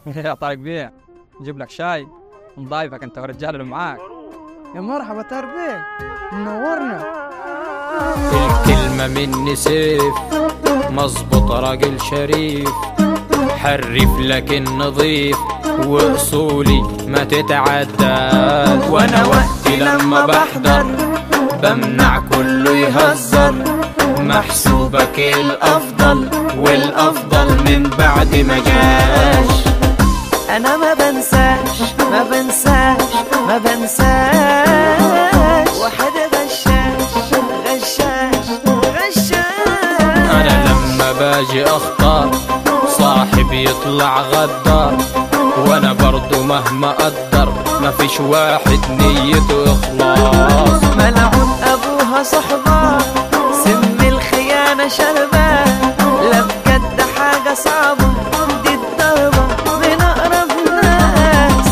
يا طارق بيه، نجيب لك شاي نضايفك انت والرجال اللي معاك. يا مرحبا طارق بيه، منورنا. الكلمة مني سيف، مظبوط راجل شريف، حرف لكن نظيف، وأصولي ما تتعداش. وانا وقتي لما بحضر بمنع كله يهزر، محسوبك الأفضل والأفضل من بعد ما جاش. أنا ما بنساش ما بنساش ما بنساش، واحد غشاش غشاش غشاش. أنا لما باجي أخطر صاحبي يطلع غدار، وأنا برضو مهما أقدر مفيش واحد نيته إخلاص. ملعون أبوها صحبة، سم الخيانة شربة، لا بجد حاجة صعبة، دي الضربة من أقرب ناس.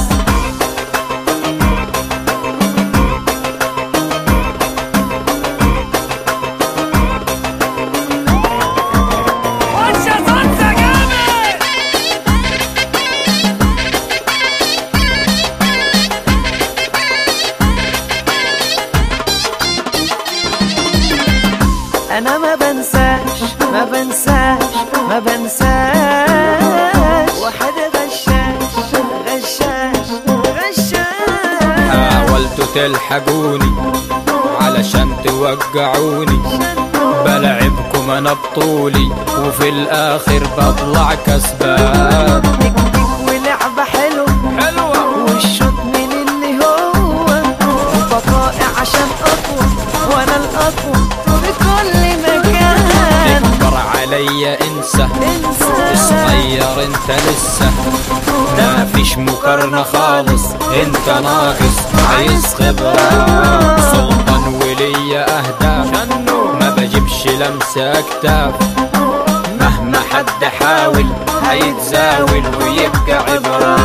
أنا ما بنساش ما بنساش ما بنساش، واحد غشاش غشاش غشاش. حاولتوا تلحقوني علشان توقعوني، بلعبكم أنا بطولي وفي الآخر بطلع كسبان. تكتيك ولعبة حلوة والشوط من اللي هو بقائع عشان أقوى، وأنا الأقوى في كل مكان. تكبر عليا انسى صغير انت لسه، ما فيش مقارنة خالص، انت ناقص عايز خبرة. سلطان وليا اهداف، ما بجيبش لمسة اكتاف، مهما حد حاول هيتزاول ويبقى عبرة.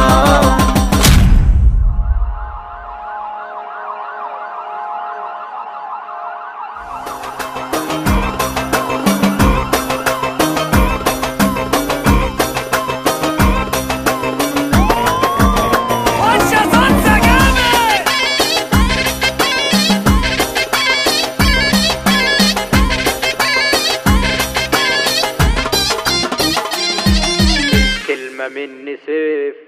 كلمة مني سيف،